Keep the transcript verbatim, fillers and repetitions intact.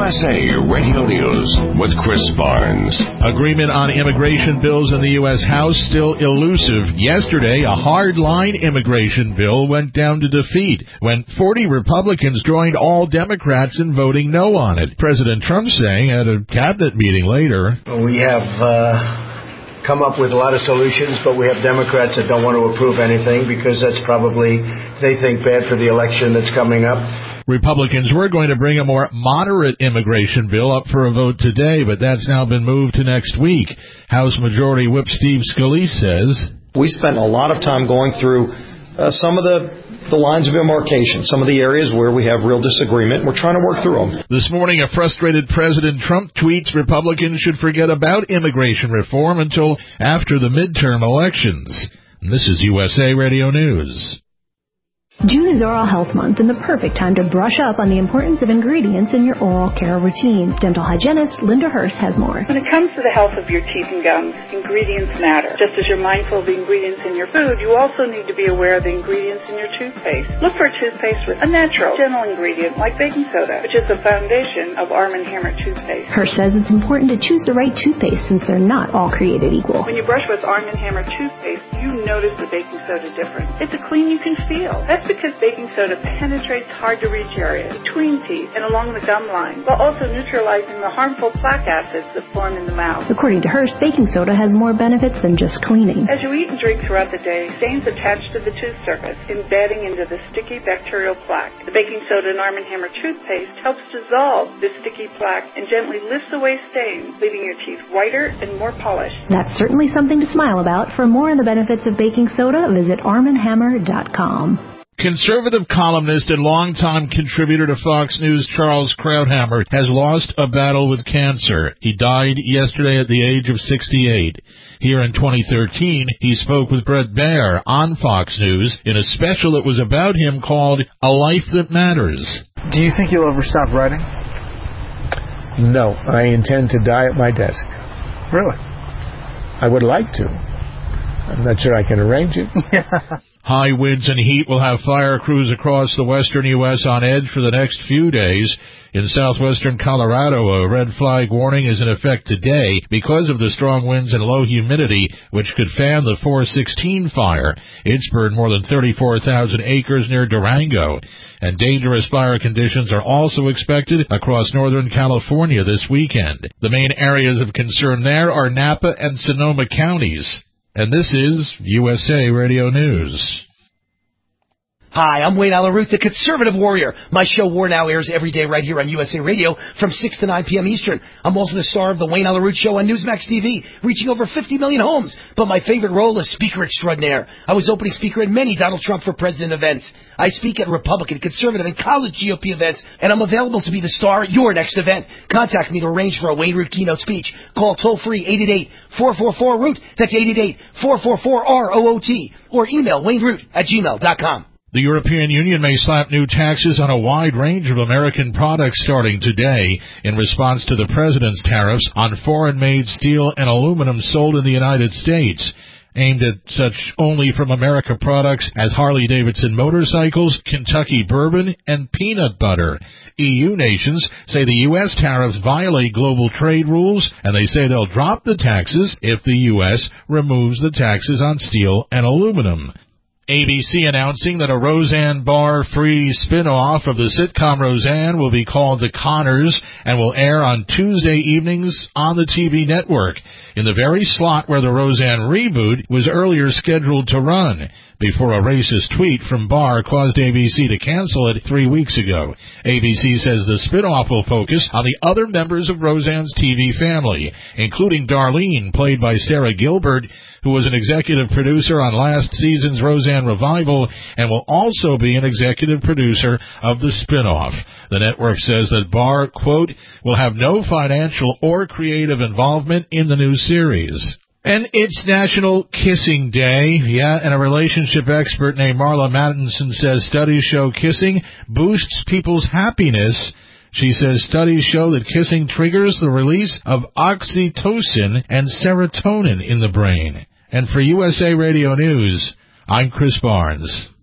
S A Radio News with Chris Barnes. Agreement on immigration bills in the U S House still elusive. Yesterday, a hard-line immigration bill went down to defeat when forty Republicans joined all Democrats in voting no on it. President Trump saying at a cabinet meeting later, We have uh, come up with a lot of solutions, but we have Democrats that don't want to approve anything because that's probably, they think, bad for the election that's coming up. Republicans were going to bring a more moderate immigration bill up for a vote today, but that's now been moved to next week. House Majority Whip Steve Scalise says, We spent a lot of time going through uh, some of the, the lines of demarcation, some of the areas where we have real disagreement. We're trying to work through them. This morning, a frustrated President Trump tweets Republicans should forget about immigration reform until after the midterm elections. And this is U S A Radio News. June is Oral Health Month and the perfect time to brush up on the importance of ingredients in your oral care routine. Dental hygienist Linda Hurst has more. When it comes to the health of your teeth and gums, ingredients matter. Just as you're mindful of the ingredients in your food, you also need to be aware of the ingredients in your toothpaste. Look for a toothpaste with a natural, gentle ingredient like baking soda, which is the foundation of Arm and Hammer toothpaste. Hurst says it's important to choose the right toothpaste since they're not all created equal. When you brush with Arm and Hammer toothpaste, you notice the baking soda difference. It's a clean you can feel. That's because baking soda penetrates hard-to-reach areas between teeth and along the gum line, while also neutralizing the harmful plaque acids that form in the mouth. According to Hurst, baking soda has more benefits than just cleaning. As you eat and drink throughout the day, stains attach to the tooth surface, embedding into the sticky bacterial plaque. The baking soda in Arm and Hammer toothpaste helps dissolve this sticky plaque and gently lifts away stains, leaving your teeth whiter and more polished. That's certainly something to smile about. For more on the benefits of baking soda, visit arm and hammer dot com. Conservative columnist and longtime contributor to Fox News Charles Krauthammer has lost a battle with cancer. He died yesterday at the age of sixty-eight. Here in twenty thirteen, he spoke with Bret Baier on Fox News in a special that was about him called A Life That Matters. Do you think you'll ever stop writing? No, I intend to die at my desk. Really? I would like to. I'm not sure I can arrange it. High winds and heat will have fire crews across the western U S on edge for the next few days. In southwestern Colorado, a red flag warning is in effect today because of the strong winds and low humidity, which could fan the four sixteen fire. It's burned more than thirty-four thousand acres near Durango. And dangerous fire conditions are also expected across northern California this weekend. The main areas of concern there are Napa and Sonoma counties. And this is U S A Radio News. Hi, I'm Wayne Allyn Root, the Conservative Warrior. My show War Now airs every day right here on U S A Radio from six to nine p.m. Eastern. I'm also the star of the Wayne Allyn Root Show on Newsmax T V, reaching over fifty million homes. But my favorite role is Speaker Extraordinaire. I was opening speaker at many Donald Trump for President events. I speak at Republican, Conservative, and college G O P events, and I'm available to be the star at your next event. Contact me to arrange for a Wayne Root keynote speech. Call toll-free eight eight eight, four four four, root. That's eight eight eight, four four four, R O O T. Or email wayneroot at gmail dot com. The European Union may slap new taxes on a wide range of American products starting today in response to the president's tariffs on foreign-made steel and aluminum sold in the United States, aimed at such only from America products as Harley-Davidson motorcycles, Kentucky bourbon, and peanut butter. E U nations say the U S tariffs violate global trade rules, and they say they'll drop the taxes if the U S removes the taxes on steel and aluminum. A B C announcing that a Roseanne Barr-free spin-off of the sitcom Roseanne will be called The Conners and will air on Tuesday evenings on the T V network, in the very slot where the Roseanne reboot was earlier scheduled to run, before a racist tweet from Barr caused A B C to cancel it three weeks ago. A B C says the spin-off will focus on the other members of Roseanne's T V family, including Darlene, played by Sarah Gilbert, who was an executive producer on last season's Roseanne revival and will also be an executive producer of the spin-off. The network says that Barr, quote, will have no financial or creative involvement in the new series. And it's National Kissing Day. Yeah, and a relationship expert named Marla Mattinson says studies show kissing boosts people's happiness. She says studies show that kissing triggers the release of oxytocin and serotonin in the brain. And for U S A Radio News, I'm Chris Barnes.